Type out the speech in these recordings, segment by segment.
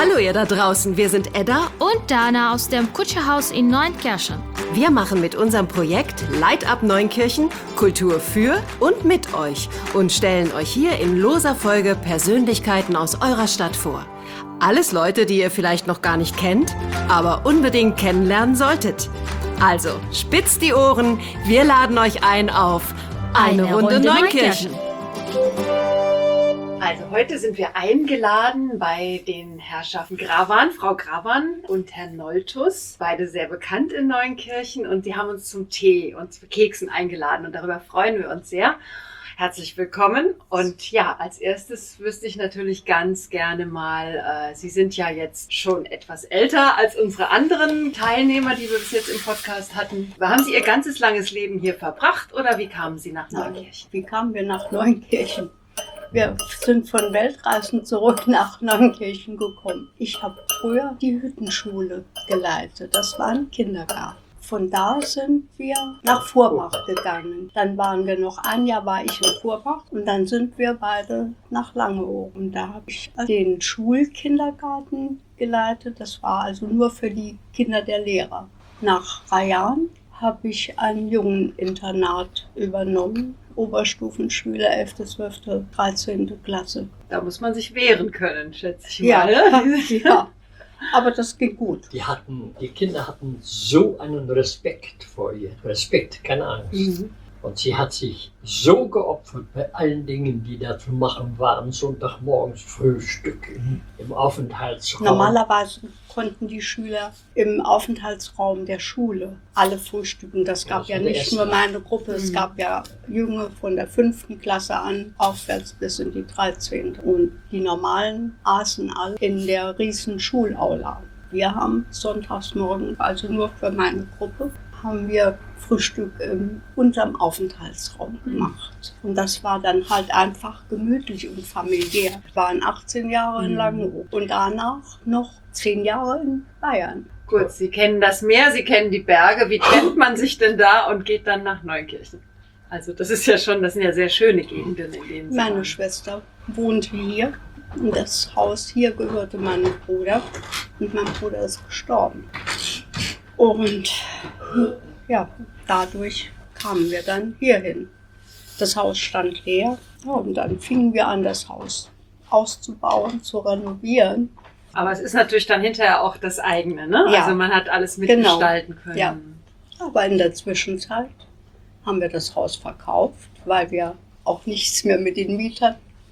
Hallo ihr da draußen, wir sind Edda und Dana aus dem Kutscherhaus in Neunkirchen. Wir machen mit unserem Projekt Light Up Neunkirchen Kultur für und mit euch und stellen euch hier in loser Folge Persönlichkeiten aus eurer Stadt vor. Alles Leute, die ihr vielleicht noch gar nicht kennt, aber unbedingt kennenlernen solltet. Also, spitzt die Ohren, wir laden euch ein auf eine Runde Neunkirchen. Also heute sind wir eingeladen bei den Herrschaften Grawan, Frau Grawan und Herrn Noltus, beide sehr bekannt in Neunkirchen, und die haben uns zum Tee und zu Keksen eingeladen und darüber freuen wir uns sehr. Herzlich willkommen. Und ja, als erstes wüsste ich natürlich ganz gerne mal, Sie sind ja jetzt schon etwas älter als unsere anderen Teilnehmer, die wir bis jetzt im Podcast hatten. Haben Sie Ihr ganzes langes Leben hier verbracht oder wie kamen Sie nach Neunkirchen? Wie kamen wir nach Neunkirchen? Wir sind von Weltreisen zurück nach Neunkirchen gekommen. Ich habe früher die Hüttenschule geleitet. Das war ein Kindergarten. Von da sind wir nach Vorbach gegangen. Dann waren wir noch ein Jahr, war ich in Vorbach, und dann sind wir beide nach Langeoog. Und da habe ich den Schulkindergarten geleitet. Das war also nur für die Kinder der Lehrer. Nach 3 Jahren habe ich ein Jungeninternat übernommen. Oberstufenschüler, 11., 12., 13. Klasse. Da muss man sich wehren können, schätze ich mal. Ja, aber das ging gut. Die Kinder hatten so einen Respekt vor ihr. Respekt, keine Angst. Mhm. Und sie hat sich so geopfert bei allen Dingen, die da zu machen waren. Sonntagmorgens Frühstück im Aufenthaltsraum. Normalerweise konnten die Schüler im Aufenthaltsraum der Schule alle frühstücken. Das gab ja nicht nur meine Gruppe, es gab ja Junge von der 5. Klasse an aufwärts bis in die 13. Und die Normalen aßen alle in der riesen Schulaula. Wir haben sonntags morgen, also nur für meine Gruppe, haben wir Frühstück unterm Aufenthaltsraum gemacht. Und das war dann halt einfach gemütlich und familiär. Wir waren 18 Jahre in Langeoog und danach noch 10 Jahre in Bayern. Gut, Sie kennen das Meer, Sie kennen die Berge. Wie trennt man sich denn da und geht dann nach Neunkirchen? Also das sind ja sehr schöne Gegenden, in denen Sie Meine waren. Schwester wohnte hier. Und das Haus hier gehörte meinem Bruder. Und mein Bruder ist gestorben. Und ja, dadurch kamen wir dann hierhin. Das Haus stand leer, ja, und dann fingen wir an, das Haus auszubauen, zu renovieren. Aber es ist natürlich dann hinterher auch das eigene, ne? Ja. Also man hat alles mitgestalten können. Ja. Aber in der Zwischenzeit haben wir das Haus verkauft, weil wir auch nichts mehr mit den Mietern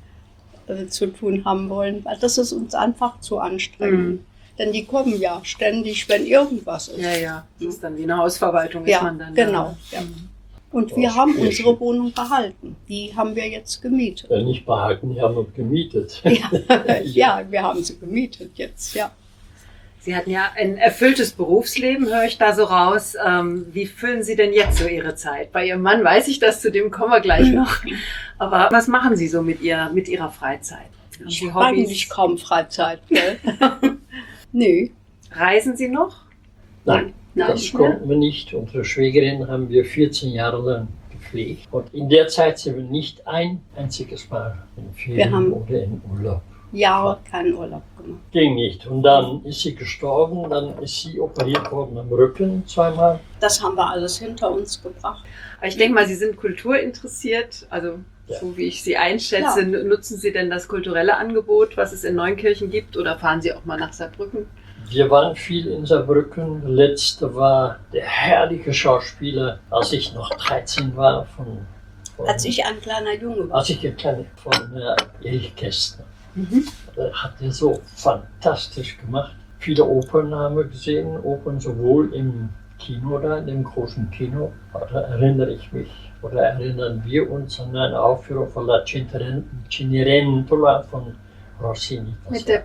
zu tun haben wollen, weil das ist uns einfach zu anstrengend. Denn die kommen ja ständig, wenn irgendwas ist. Ja. Das ist dann wie eine Hausverwaltung, Ja, ist man dann genau. da. Ja. Und wir haben unsere Wohnung behalten. Die haben wir jetzt gemietet. Nicht behalten, die haben wir gemietet. Ja, wir haben sie gemietet jetzt, ja. Sie hatten ja ein erfülltes Berufsleben, höre ich da so raus. Wie füllen Sie denn jetzt so Ihre Zeit? Bei Ihrem Mann weiß ich das, zu dem kommen wir gleich noch. Aber was machen Sie so mit Ihrer Freizeit? Haben Ich Sie habe Hobbys? eigentlich kaum Freizeit, gell? Nee. Reisen Sie noch? Nein, das konnten wir nicht. Unsere Schwägerin haben wir 14 Jahre lang gepflegt. Und in der Zeit sind wir nicht ein einziges Mal in Ferien oder in Urlaub. Jahre keinen Urlaub gemacht. Ging nicht. Und dann ist sie gestorben, dann ist sie operiert worden am Rücken 2-mal. Das haben wir alles hinter uns gebracht. Aber ich denke mal, Sie sind kulturinteressiert, also so wie ich Sie einschätze. Ja. Nutzen Sie denn das kulturelle Angebot, was es in Neunkirchen gibt, oder fahren Sie auch mal nach Saarbrücken? Wir waren viel in Saarbrücken. Der letzte war der herrliche Schauspieler, als ich noch 13 war. Als ich ein kleiner Junge war. Als ich ein kleiner von Erich Kästner. Hat er so fantastisch gemacht. Viele Opern haben wir gesehen, Opern sowohl im Kino da, in dem großen Kino, da erinnere ich mich, oder erinnern wir uns an eine Aufführung von La Cenerentola von Rossini. Mit der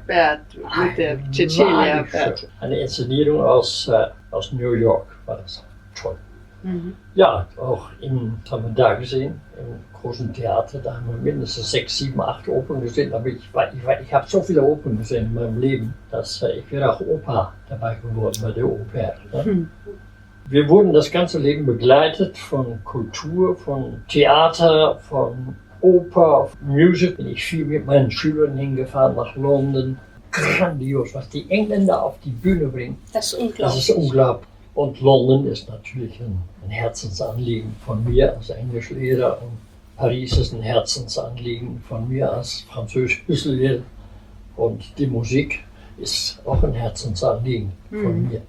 Cecilia Bert. Eine Inszenierung aus New York war das toll. Ja, auch haben wir da gesehen, im großen Theater, da haben wir mindestens 6, 7, 8 Opern gesehen. Aber ich habe so viele Opern gesehen in meinem Leben, dass ich wäre auch Opa dabei geworden bei der Oper. Ne? Wir wurden das ganze Leben begleitet von Kultur, von Theater, von Oper, Musik. Bin ich viel mit meinen Schülern hingefahren nach London. grandios, was die Engländer auf die Bühne bringen. Das ist Das unglaublich. ist unglaublich. Und London ist natürlich ein Herzensanliegen von mir als Englischlehrer und Paris ist ein Herzensanliegen von mir als Französischlehrer und die Musik ist auch ein Herzensanliegen von mir.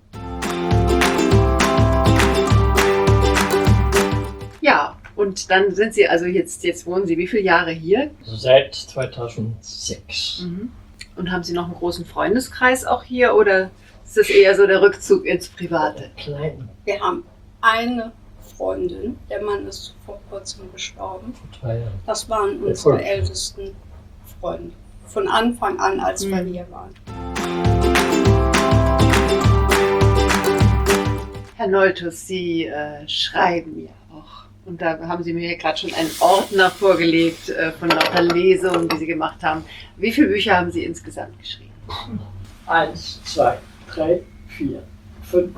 Ja, und dann sind Sie, also jetzt wohnen Sie wie viele Jahre hier? Seit 2006. Und haben Sie noch einen großen Freundeskreis auch hier oder ist das eher so der Rückzug ins Private? Klein, Wir haben eine Freundin, der Mann ist vor kurzem gestorben. vor 3 Jahren. Das waren Der unsere Volksschule. ältesten Freunde. Von Anfang an, als wir hier waren. Herr Noltus, Sie schreiben ja auch. Und da haben Sie mir gerade schon einen Ordner vorgelegt von lauter Lesungen, die Sie gemacht haben. Wie viele Bücher haben Sie insgesamt geschrieben? 1, 2, 3, 4, 5,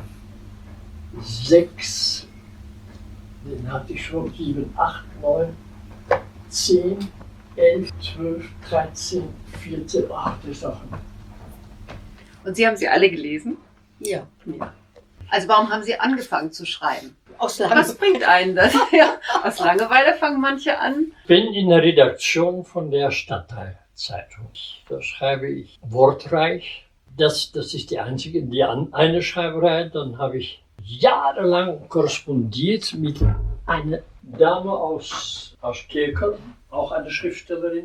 6, den hatte ich schon, 7, 8, 9, 10, 11, 12, 13, 14, ach, das Sachen. Und Sie haben sie alle gelesen? Ja. Also warum haben Sie angefangen zu schreiben? Aus Was Langeweile. bringt einen das? Ja, aus Langeweile fangen manche an. Bin in der Redaktion von der Stadtteilzeitung. Da schreibe ich wortreich. Das ist die einzige, eine Schreiberei. Dann habe ich jahrelang korrespondiert mit einer Dame aus Kirkel, auch eine Schriftstellerin.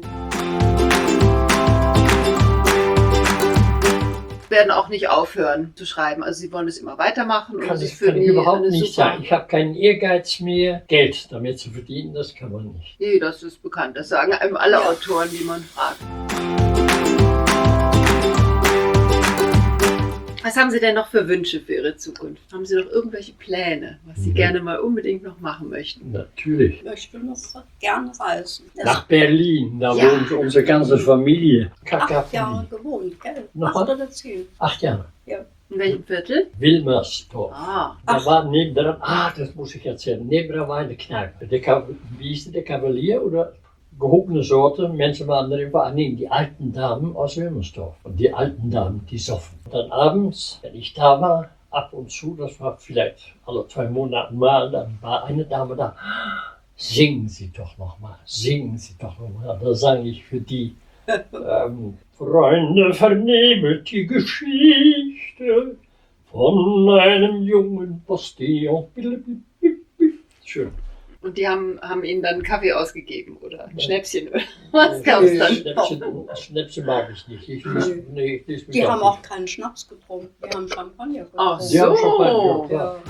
Werden auch nicht aufhören zu schreiben. Also Sie wollen es immer weitermachen. Kann es ich, ist für kann ich die überhaupt eine nicht super- sagen. Ich habe keinen Ehrgeiz mehr, Geld damit zu verdienen, das kann man nicht. Nee, das ist bekannt. Das sagen einem alle Autoren, die man fragt. Was haben Sie denn noch für Wünsche für Ihre Zukunft? Haben Sie noch irgendwelche Pläne, was Sie gerne mal unbedingt noch machen möchten? Natürlich. Ich möchte noch gerne reisen. Das Nach Berlin, da Ja. wohnt unsere ganze Familie. 8 Jahre gewohnt, gell? Nochmal? 8 oder 10. 8 Jahre. In welchem Viertel? Wilmersdorf. Ah, Da war nebendran, das muss ich erzählen, nebendran war eine Kneipe. Wie hieß der Kavalier oder gehobene Sorte? Menschen waren drin, vor allen Dingen die alten Damen aus Wilmersdorf. Und die alten Damen, die soffen. Und dann abends, wenn ich da war, ab und zu, das war vielleicht alle 2 Monate mal, dann war eine Dame da. Singen Sie doch noch mal, singen Sie doch noch mal. Da sang ich für die Freunde, vernehmet die Geschichte von einem jungen Postillon. Schön. und die haben Ihnen dann Kaffee ausgegeben oder ein Schnäpschen oder was gab es dann? Schnäpse mag ich nicht. Ich lese Die haben auch keinen Schnaps getrunken. Die haben Champagner getrunken. Ach Sie haben Champagner, so. ja.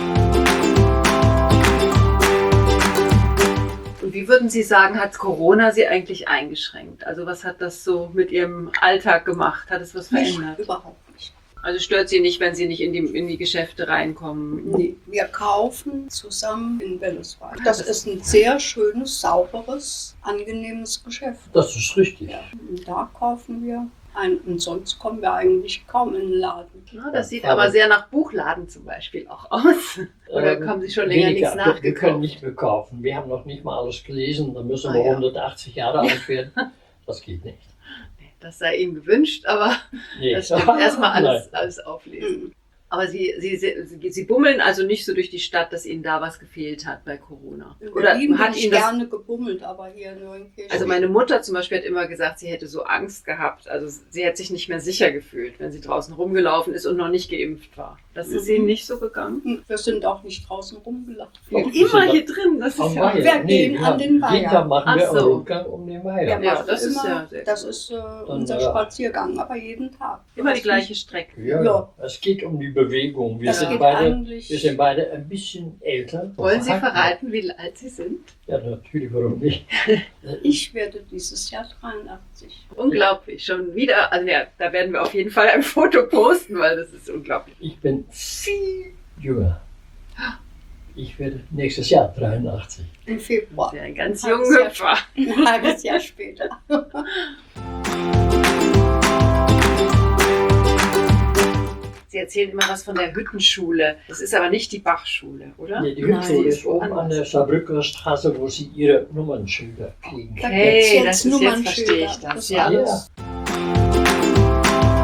Und wie würden Sie sagen, hat Corona Sie eigentlich eingeschränkt? Also was hat das so mit Ihrem Alltag gemacht? Hat es was Nicht, verändert? überhaupt nicht. Also stört Sie nicht, wenn Sie nicht in die Geschäfte reinkommen? Nee, wir kaufen zusammen in Welleswald. Das ist ein sehr schönes, sauberes, angenehmes Geschäft. Das ist richtig. Ja, und da kaufen wir ein. Und sonst kommen wir eigentlich kaum in den Laden. Ja, das sieht aber sehr nach Buchladen zum Beispiel auch aus. Oder haben Sie schon länger nichts Wir können nachgekauft? nicht mehr kaufen. Wir haben noch nicht mal alles gelesen. Da müssen Ah, wir ja. 180 Jahre alt werden. Das geht nicht. Das sei Ihnen gewünscht, aber Nee. das stimmt. Erstmal Nein. alles auflesen. Aber Sie bummeln also nicht so durch die Stadt, dass Ihnen da was gefehlt hat bei Corona? In Oder Berlin hat bin ich Ihnen das... gerne gebummelt, aber hier in Neunkirchen. Also meine Mutter zum Beispiel hat immer gesagt, sie hätte so Angst gehabt. Also sie hat sich nicht mehr sicher gefühlt, wenn sie draußen rumgelaufen ist und noch nicht geimpft war. Das ist Ihnen nicht so gegangen? Wir sind auch nicht draußen rumgelaufen. Doch, wir Immer sind hier drin, das ist am ja... Weiher. Wir gehen an den Weiher. Jeden Tag machen wir Ach einen so. Rundgang um den Weiher. Wir Ja, machen das ist immer, ja sehr das gut. ist unser Spaziergang, aber jeden Tag. Immer die gleiche Strecke. Ja, Ja. es geht um die Bewegung. Wir Das sind geht beide eigentlich. Wir sind beide ein bisschen älter. Wollen Sie verraten, wie alt Sie sind? Ja, natürlich, warum nicht? Ich werde dieses Jahr 83. Unglaublich, schon wieder. Also ja, da werden wir auf jeden Fall ein Foto posten, weil das ist unglaublich. Ich bin viel jünger. Ich werde nächstes Jahr 83. Im Februar. Ja, ein ganz Halbes junger Jahr Hüpfer. Ein halbes Jahr später. Sie erzählen immer was von der Hüttenschule. Das ist aber nicht die Bachschule, oder? Nee, die Nein, Hütschule die ist ist oben woanders. an der Saarbrücker Straße, wo Sie Ihre Nummernschilder kriegen. Da Okay, gibt's das ist jetzt verstehe ich das. ist Ja. alles.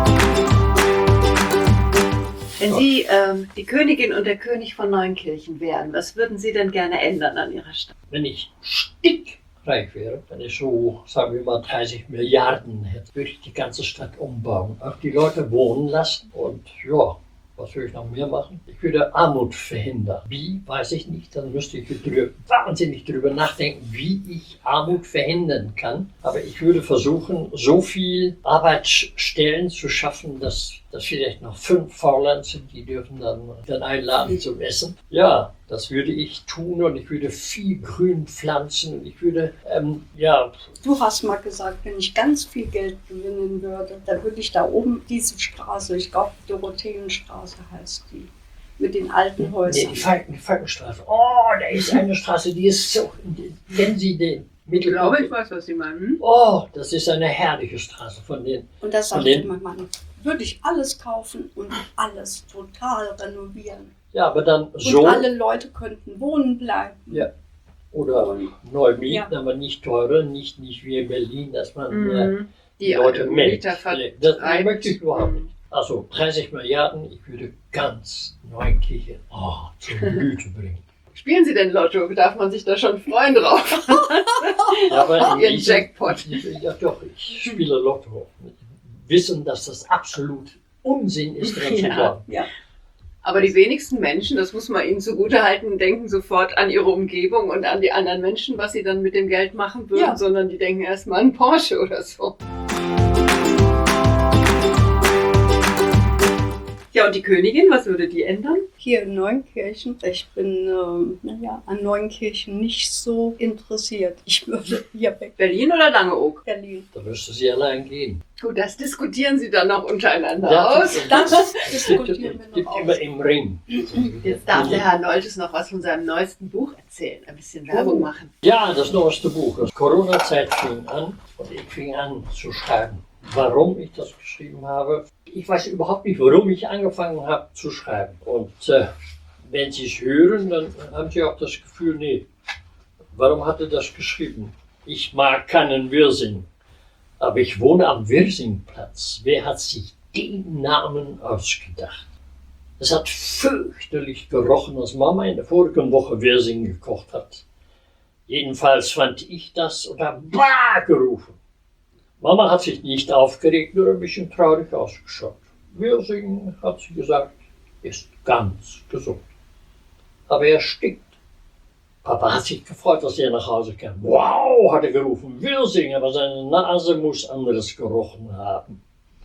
Wenn Sie die Königin und der König von Neunkirchen wären, was würden Sie denn gerne ändern an Ihrer Stadt? Wenn ich stickreich wäre, wenn ich so, sagen wir mal, 30 Milliarden hätte, würde ich die ganze Stadt umbauen. Auch die Leute wohnen lassen und ja, was würde ich noch mehr machen? Ich würde Armut verhindern. Wie, weiß ich nicht. Dann müsste ich wahnsinnig drüber nachdenken, wie ich Armut verhindern kann. Aber ich würde versuchen, so viel Arbeitsstellen zu schaffen, dass vielleicht noch 5 Faulenzer, die dürfen dann einladen zum Essen. Ja, das würde ich tun und ich würde viel Grün pflanzen und ich würde, Du hast mal gesagt, wenn ich ganz viel Geld gewinnen würde, dann würde ich da oben diese Straße, ich glaube Dorotheenstraße heißt die, mit den alten Häusern. Nee, die Falkenstraße. Oh, da ist eine Straße, die ist so, kennen Sie den Mittelpunkt? Ich weiß, was Sie meinen. Oh, das ist eine herrliche Straße von denen. Und das sagte mein Mann, würde ich alles kaufen und alles total renovieren. Ja, aber dann so. Und alle Leute könnten wohnen bleiben. Ja. Oder neu mieten, Ja. aber nicht teurer, nicht wie in Berlin, dass man Die Leute Mieter meldet. Das möchte ich überhaupt nicht. Also 30 Milliarden, ich würde ganz Neunkirchen zur Blüte bringen. Spielen Sie denn Lotto? Darf man sich da schon freuen drauf? Ja, aber Ihren Jackpot. Ja doch, ich spiele Lotto. Wissen, dass das absolut Unsinn ist, dran zu glauben. Ja. Aber die wenigsten Menschen, das muss man ihnen zugutehalten, denken sofort an ihre Umgebung und an die anderen Menschen, was sie dann mit dem Geld machen würden, Ja. sondern die denken erstmal an Porsche oder so. Ja, und die Königin, was würde die ändern? Hier in Neunkirchen, ich bin an Neunkirchen nicht so interessiert. Ich würde hier weg. Berlin oder Langeoog? Berlin. Da müsste sie allein gehen. Gut, das diskutieren sie dann noch untereinander aus. Das diskutieren wir gibt noch immer aus. im Ring. Jetzt darf der Herr Noltes noch was von seinem neuesten Buch erzählen, ein bisschen Werbung machen. Ja, das neueste Buch. Das Corona-Zeit fing an und ich fing an zu schreiben. Warum ich das geschrieben habe, ich weiß überhaupt nicht, warum ich angefangen habe zu schreiben. Und wenn Sie es hören, dann haben Sie auch das Gefühl, nee, warum hat er das geschrieben? Ich mag keinen Wirsing, aber ich wohne am Wirsingplatz. Wer hat sich den Namen ausgedacht? Es hat fürchterlich gerochen, als Mama in der vorigen Woche Wirsing gekocht hat. Jedenfalls fand ich das und habe Bah gerufen. Mama hat sich nicht aufgeregt, nur ein bisschen traurig ausgeschaut. Wirsing, hat sie gesagt, ist ganz gesund. Aber er stinkt. Papa hat sich gefreut, als er nach Hause kam. Wow, hat er gerufen, Wirsing, aber seine Nase muss anderes gerochen haben.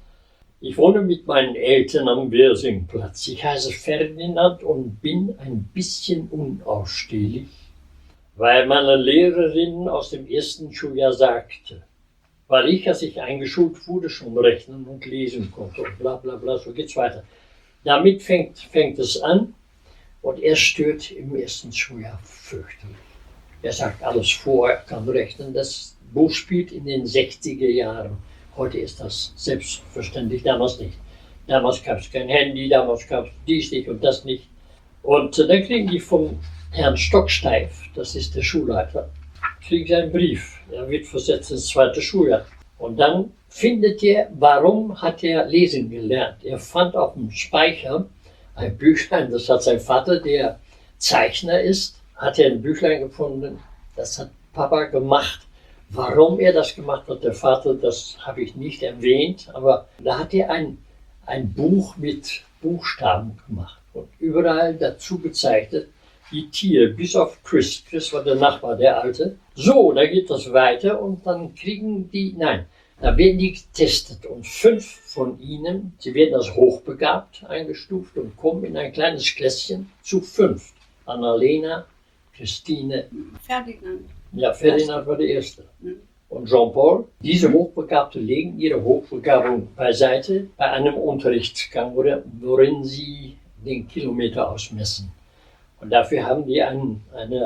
Ich wohne mit meinen Eltern am Wirsingplatz. Ich heiße Ferdinand und bin ein bisschen unausstehlich, weil meine Lehrerin aus dem ersten Schuljahr sagte, weil ich, als ich eingeschult wurde, schon rechnen und lesen konnte und bla bla bla, so geht's weiter. Damit fängt es an und er stört im ersten Schuljahr fürchterlich. Er sagt alles vor, er kann rechnen. Das Buch spielt in den 60er Jahren. Heute ist das selbstverständlich, damals nicht. Damals gab es kein Handy, damals gab es dies nicht und das nicht. Und dann kriegen die vom Herrn Stocksteif, das ist der Schulleiter, kriegen sie einen Brief. Er wird versetzt ins 2. Schuljahr. Und dann findet er, warum hat er lesen gelernt? Er fand auf dem Speicher ein Büchlein, das hat sein Vater, der Zeichner ist, hat er ein Büchlein gefunden, das hat Papa gemacht. Warum er das gemacht hat, der Vater, das habe ich nicht erwähnt, aber da hat er ein Buch mit Buchstaben gemacht und überall dazu gezeichnet, die Tiere, bis auf Chris. Chris war der Nachbar, der Alte. So, da geht das weiter und dann da werden die getestet und 5 von ihnen, sie werden als hochbegabt eingestuft und kommen in ein kleines Klässchen zu 5. Annalena, Christine. Ferdinand. Ja, Ferdinand war der Erste. Und Jean-Paul, diese Hochbegabte legen ihre Hochbegabung beiseite bei einem Unterrichtsgang, worin sie den Kilometer ausmessen. Und dafür haben die einen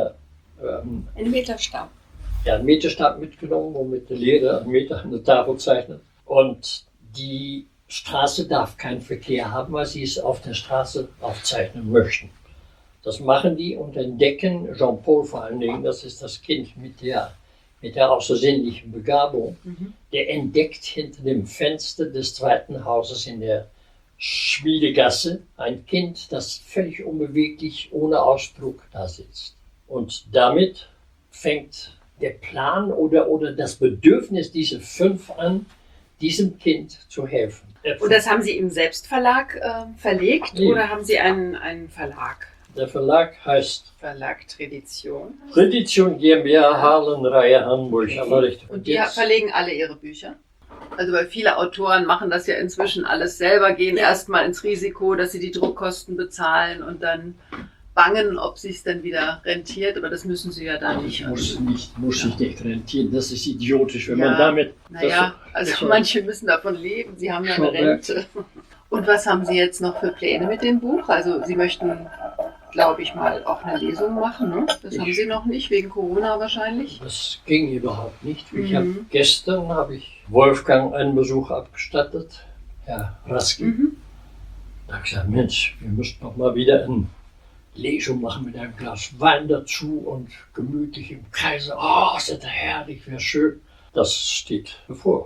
Meterstab. einen Meterstab mitgenommen, womit der Lehrer einen Meter an der Tafel zeichnet. Und die Straße darf keinen Verkehr haben, weil sie es auf der Straße aufzeichnen möchten. Das machen die und entdecken Jean-Paul vor allen Dingen, das ist das Kind mit der außersinnlichen Begabung, der entdeckt hinter dem Fenster des 2. Hauses in der Schmiedegasse ein Kind, das völlig unbeweglich, ohne Ausdruck da sitzt. Und damit fängt der Plan oder das Bedürfnis dieser 5 an, diesem Kind zu helfen. Und das haben Sie im Selbstverlag verlegt Nee. oder haben Sie einen Verlag? Der Verlag heißt Verlag Tradition. Tradition GmbH Harlenreihe Hamburg. Aber richtig. Und die verlegen alle ihre Bücher? Also weil viele Autoren machen das ja inzwischen alles selber, gehen erstmal ins Risiko, dass sie die Druckkosten bezahlen und dann bangen, ob sich dann wieder rentiert, aber das müssen sie ja da nicht. muss sich nicht rentieren. Das ist idiotisch, wenn Ja. man damit... Naja, also manche müssen davon leben, sie haben ja eine Schon, Rente. Und was haben Sie jetzt noch für Pläne mit dem Buch? Also Sie möchten, glaube ich, mal auch eine Lesung machen, ne? Das haben Sie noch nicht, wegen Corona wahrscheinlich. Das ging überhaupt nicht. Mhm. Gestern habe ich Wolfgang einen Besuch abgestattet, Herr Raski. Mhm. Da habe ich gesagt, Mensch, wir müssten noch mal wieder eine Lesung machen mit einem Glas Wein dazu und gemütlich im Kreise. Oh, ist das herrlich, wäre schön. Das steht bevor.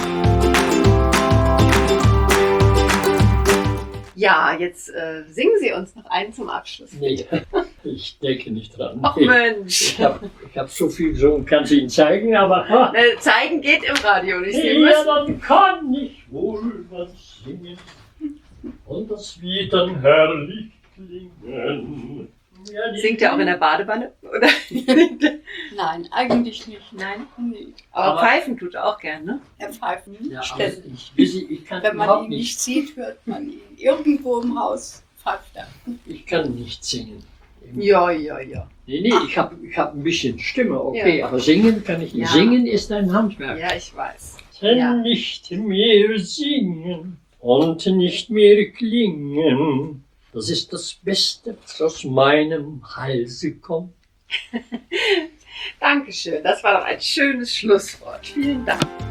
Ja, jetzt singen Sie uns noch einen zum Abschluss. Nee, ich denke nicht dran. Ach Nee. Mensch. Ich hab so viel gesungen, kann es Ihnen zeigen, aber... Zeigen geht im Radio nicht. Sie Ja, müssen. dann kann ich wohl was singen und das wird dann herrlich klingen. Ja, Singt er auch in der Badewanne? Oder? Nein, eigentlich nicht. Nein. Nee. Aber Aber- pfeifen tut er auch gern, ne? Er pfeift Ja, aber ständig. ich kann Wenn man überhaupt ihn nicht, nicht sieht, hört man ihn. Irgendwo im Haus pfeift er. ich kann nicht singen. Ja. Nee, ich hab ein bisschen Stimme, okay, Ja. aber singen kann ich nicht. Ja. Singen ist ein Handwerk. Ja, ich weiß. Kann Ja. nicht mehr singen und nicht mehr klingen. Das ist das Beste, was aus meinem Halse kommt. Dankeschön. Das war doch ein schönes Schlusswort. Vielen Dank.